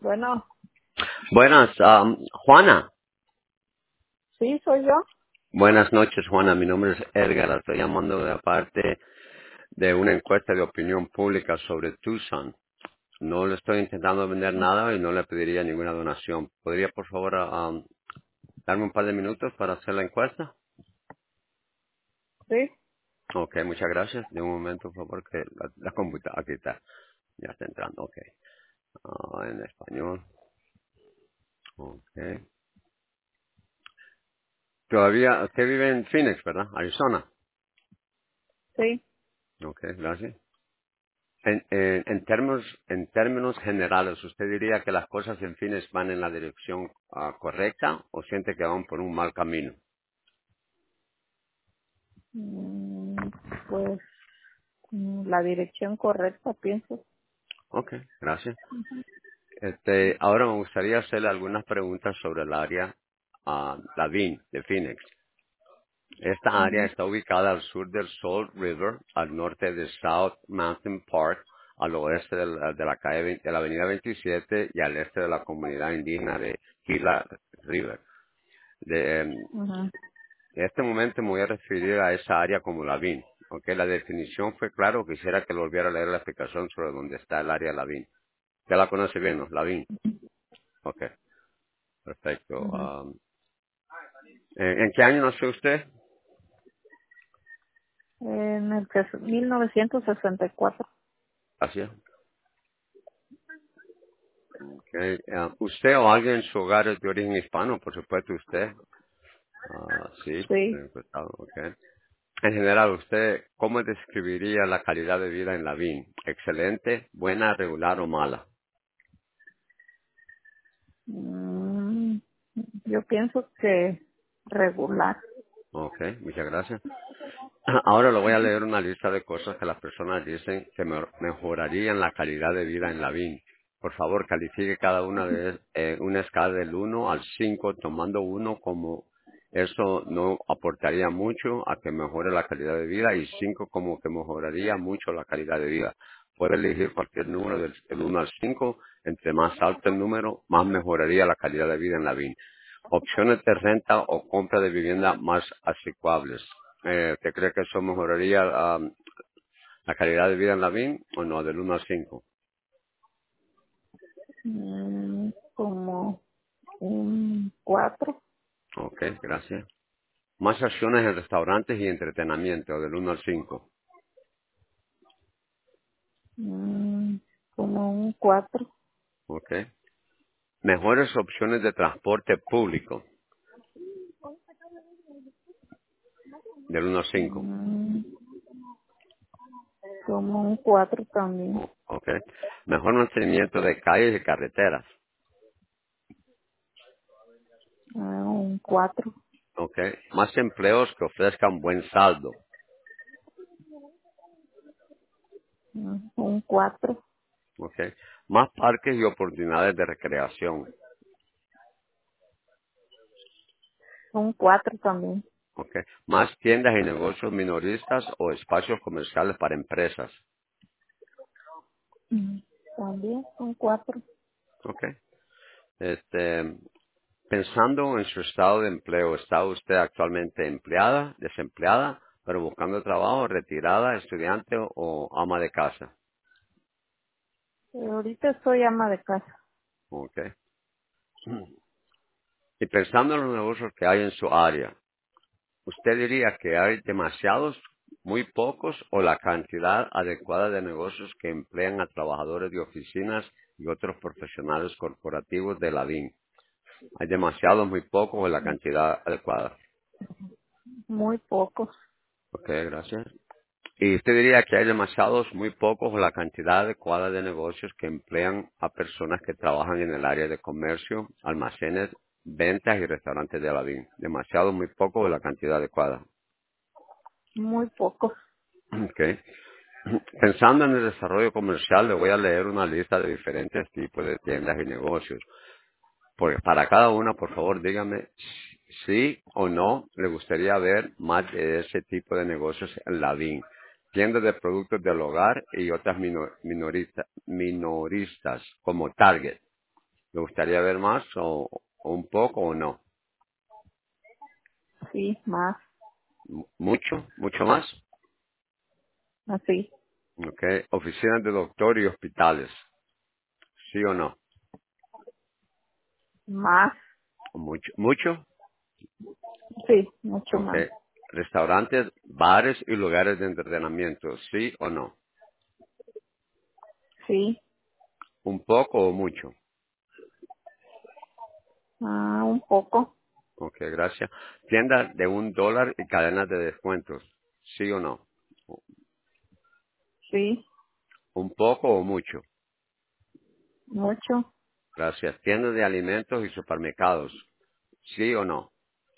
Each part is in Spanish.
Bueno, Buenas, Juana. sí, soy yo. Buenas noches, Juana. Mi nombre es Edgar. La estoy llamando de parte de una encuesta de opinión pública sobre Tucson. No le estoy intentando vender nada y no le pediría ninguna donación. ¿Podría, por favor, darme un par de minutos para hacer la encuesta? Sí. Ok, muchas gracias. De un momento, por favor, que la computadora, aquí está. Ya está entrando, ok. En español. Ok. Todavía, usted vive en Phoenix, ¿verdad? Arizona. Sí. Ok, gracias. En términos generales, ¿usted diría que las cosas en fines van en la dirección correcta o siente que van por un mal camino? Mm, Pues la dirección correcta, pienso. Ok, gracias. Ahora me gustaría hacerle algunas preguntas sobre el área, Lavín, de Phoenix. Esta área Ujú, está ubicada al sur del Salt River, al norte de South Mountain Park, al oeste de la calle, de la avenida 27 y al este de la comunidad indígena de Gila River. ujú, En este momento me voy a referir a esa área como Lavín. Ok, la definición fue claro. Quisiera que lo volviera a leer la explicación sobre dónde está el área Lavín. ¿Ya la conoce bien, no? Lavín. Ok, perfecto. ujú. ¿En qué año nació usted? En el que es 1964. Así es. Okay. ¿Usted o alguien en su hogar es de origen hispano? Por supuesto, usted. Sí, Sí. ok. En general, ¿usted cómo describiría la calidad de vida en Lavín? ¿Excelente, buena, regular o mala? Mm, yo pienso que regular. Ok, muchas gracias. Ahora le voy a leer una lista de cosas que las personas dicen que mejorarían la calidad de vida en la VIN. Por favor, califique cada una de una escala del 1 al 5, tomando 1 como eso no aportaría mucho a que mejore la calidad de vida y 5 como que mejoraría mucho la calidad de vida. Puede elegir cualquier número del 1 al 5. Entre más alto el número, más mejoraría la calidad de vida en la VIN. Opciones de renta o compra de vivienda más asequibles. ¿Usted cree que eso mejoraría la calidad de vida en la VIN o no, del 1 al 5? Como un 4. Ok, gracias. Más acciones en restaurantes y entretenimiento, del 1 al 5. Como un 4. Ok. Mejores opciones de transporte público, del 1 al 5. Como un 4 también. Ok. Mejor mantenimiento de calles y carreteras. Un 4. Ok. Más empleos que ofrezcan buen saldo. Un 4. Ok. Más parques y oportunidades de recreación. Un 4 también. Ok. Más tiendas y negocios minoristas o espacios comerciales para empresas. Mm, También un 4. Ok. Este, Pensando en su estado de empleo, ¿está usted actualmente empleada, desempleada, pero buscando trabajo, retirada, estudiante o ama de casa? Ahorita soy ama de casa. Ok. Y pensando en los negocios que hay en su área, ¿usted diría que hay demasiados, muy pocos o la cantidad adecuada de negocios que emplean a trabajadores de oficinas y otros profesionales corporativos de la DIN? ¿Hay demasiados, muy pocos o la cantidad adecuada? Muy pocos. Ok, gracias. ¿Y usted diría que hay demasiados, muy pocos o la cantidad adecuada de negocios que emplean a personas que trabajan en el área de comercio, almacenes, ventas y restaurantes de la DIN? ¿Demasiado, muy poco o la cantidad adecuada? Muy pocos. Ok. Pensando en el desarrollo comercial, le voy a leer una lista de diferentes tipos de tiendas y negocios. Porque para cada una, por favor, dígame sí o no le gustaría ver más de ese tipo de negocios en la DIN. Tiendas de productos del hogar y otras minoristas como Target. ¿Le gustaría ver más o un poco o no? Sí, más. ¿Mucho? ¿Mucho más? Así. Ok. Oficinas de doctor y hospitales. ¿Sí o no? Más. ¿Mucho? ¿Mucho? Sí, mucho Ok. más. Restaurantes, bares y lugares de entretenimiento. ¿Sí o no? Sí. ¿Un poco o mucho? Un poco. Ok, gracias. Tiendas de $1 y cadenas de descuentos. ¿Sí o no? Sí. ¿Un poco o mucho? Mucho. Gracias. Tiendas de alimentos y supermercados. ¿Sí o no?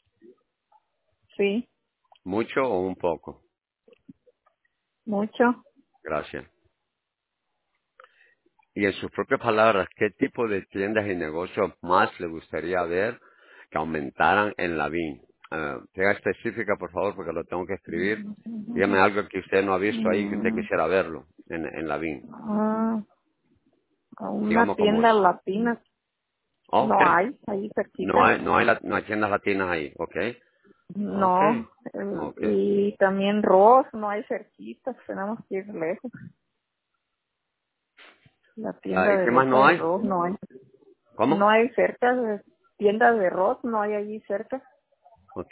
Sí. ¿Mucho o un poco? Mucho. Gracias. Y en sus propias palabras, ¿qué tipo de tiendas y negocios más le gustaría ver que aumentaran en la VIN? Sea específica, por favor, porque lo tengo que escribir. Dígame algo que usted no ha visto ahí que usted Mm, quisiera verlo en la VIN. ah, una Digamos como es. tienda latina Ok. no hay ahí No cerquita. hay, no hay tiendas latinas ahí. Ok. Ok. No. Ok. Y también Ross no hay cerquita. Tenemos que ir lejos. La tienda ¿Y de qué más ropa no de hay? Ross no hay. ¿Cómo? No hay cerca. Tiendas de Ross no hay allí cerca. Ok.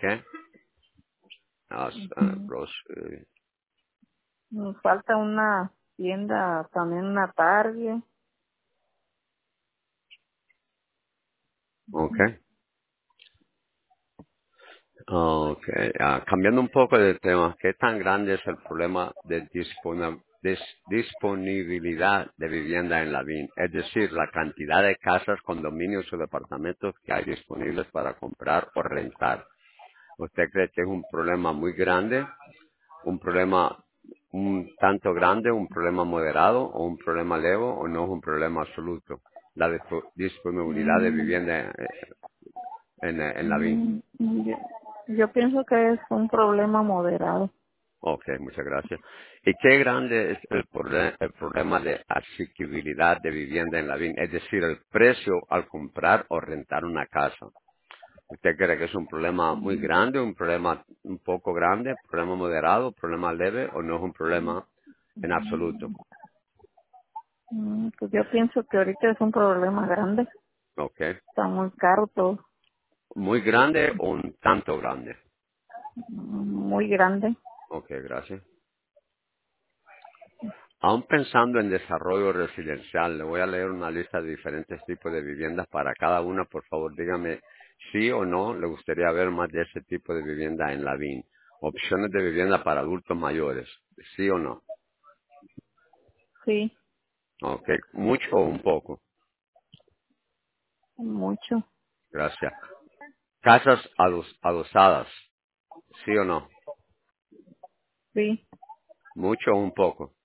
Ujú. Bros, Nos falta una tienda, también una Target. ok. Ok, cambiando un poco de tema, ¿qué tan grande es el problema de disponibilidad de vivienda en la VIN? Es decir, la cantidad de casas, condominios o departamentos que hay disponibles para comprar o rentar. ¿Usted cree que es un problema muy grande, un problema un tanto grande, un problema moderado o un problema leve o no es un problema absoluto? La disponibilidad de Mm, vivienda en la VIN. yo pienso que es un problema moderado. Ok, muchas gracias. ¿Y qué grande es el problema de asequibilidad de vivienda en la VIN? Es decir, el precio al comprar o rentar una casa. ¿Usted cree que es un problema muy grande, un problema un poco grande, problema moderado, problema leve o no es un problema en absoluto? Pues yo pienso que ahorita es un problema grande. Ok. Está muy caro todo. ¿Muy grande o un tanto grande? Muy grande. Ok, gracias. Aún pensando en desarrollo residencial, le voy a leer una lista de diferentes tipos de viviendas para cada una. Por favor, dígame sí o no le gustaría ver más de ese tipo de vivienda en la VIN. Opciones de vivienda para adultos mayores, sí o no. Sí, Ok, mucho o un poco. mucho. Gracias. Casas adosadas, sí o no. Sí, Mucho o un poco.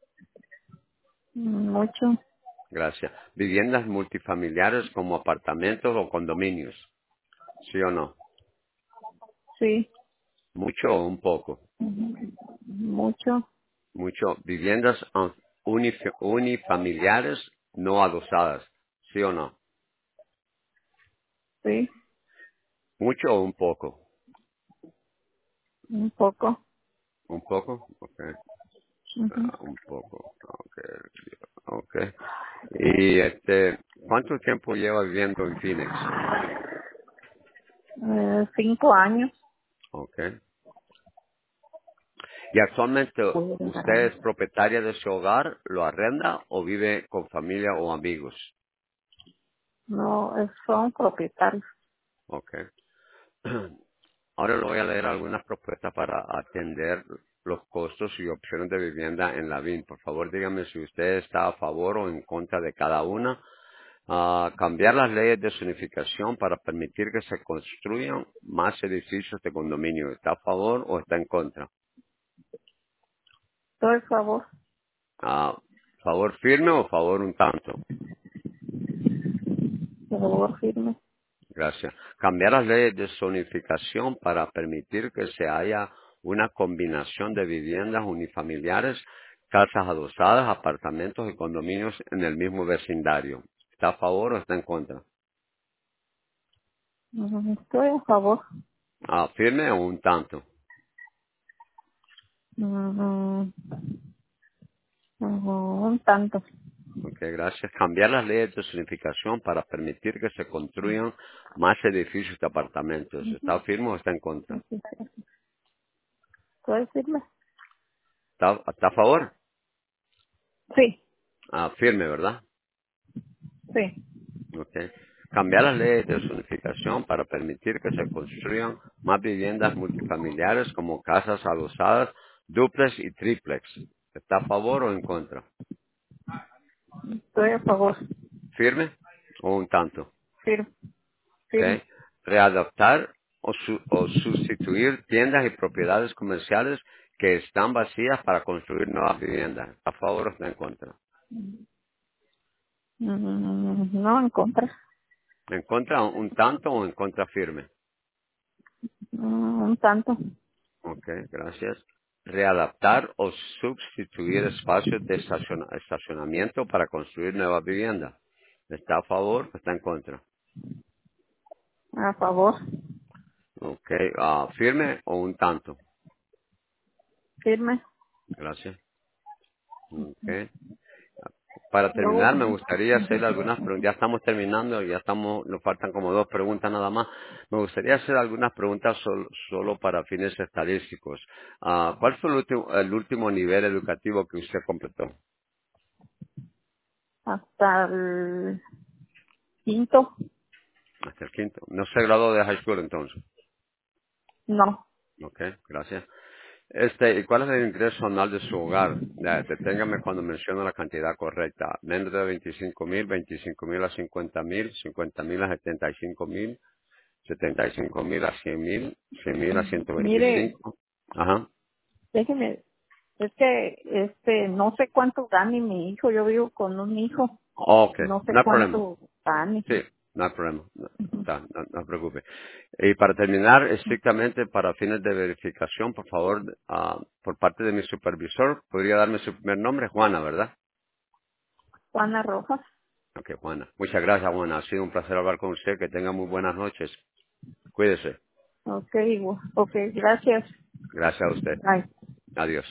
mucho. Gracias. Viviendas multifamiliares como apartamentos o condominios, sí o no. Sí, Mucho o un poco. mucho. Mucho. Viviendas unifamiliares no adosadas. ¿Sí o no? Sí, Mucho o un poco. un poco. ¿Un poco? Ok. Ujú. Un poco. Ok. Ok. Y ¿cuánto tiempo lleva viviendo en Phoenix? 5 años. Ok. ¿Y actualmente Puede usted agarrar. es propietaria de su hogar, lo arrenda o vive con familia o amigos? No, son propietarios. Ok. Ahora le voy a leer algunas propuestas para atender los costos y opciones de vivienda en la VIN. Por favor, dígame si usted está a favor o en contra de cada una. Cambiar las leyes de zonificación para permitir que se construyan más edificios de condominio. ¿Está a favor o está en contra? Todo el favor. ¿Favor firme o favor un tanto? Favor firme. Gracias. Cambiar las leyes de zonificación para permitir que se haya una combinación de viviendas unifamiliares, casas adosadas, apartamentos y condominios en el mismo vecindario. ¿Está a favor o está en contra? Estoy a favor. ¿Firme o un tanto? Mm, un tanto. Ok, gracias. Cambiar las leyes de zonificación para permitir que se construyan más edificios de apartamentos. ¿Está firme o está en contra? ¿Puedes decirme? ¿Está a favor? Sí, Firme, ¿verdad? sí. Ok. Cambiar las leyes de zonificación para permitir que se construyan más viviendas multifamiliares como casas adosadas, duplex y triplex. ¿Está a favor o en contra? Estoy a favor. ¿Firme o un tanto? Firme. ¿Ok? Firme. Readaptar o sustituir tiendas y propiedades comerciales que están vacías para construir nuevas viviendas. ¿Está a favor o está en contra? No, en contra. ¿En contra un tanto o en contra firme? Un tanto. Ok, gracias. Readaptar o sustituir espacios de estacionamiento para construir nuevas viviendas. ¿Está a favor o está en contra? A favor. Ok, firme o un tanto. Firme. Gracias. Ok. Para Luego, terminar, me gustaría hacer algunas preguntas. Ya estamos terminando, nos faltan como dos preguntas nada más. Me gustaría hacer algunas preguntas solo para fines estadísticos. ¿Cuál fue el último nivel educativo que usted completó? hasta el quinto. Hasta el quinto. No se graduó de high school entonces. No. Ok, gracias. ¿Y cuál es el ingreso anual de su hogar? Deténgame cuando menciono la cantidad correcta. Menos de 25,000 a 50,000, 50,000 a 75,000, 75,000 a 100,000, 100,000 a Mire, 125. Ajá. déjeme, es que no sé cuánto gane mi hijo. Yo vivo con un hijo. Ok, No sé no hay problema. cuánto gane. Sí, no hay problema. No se preocupe. Y para terminar, estrictamente para fines de verificación, por favor, por parte de mi supervisor, podría darme su primer nombre, Juana, ¿verdad? Juana Rojas. Ok, Juana. Muchas gracias, Juana. Ha sido un placer hablar con usted. Que tenga muy buenas noches. Cuídese. Ok, ok, gracias. Gracias a usted. Ay. Adiós.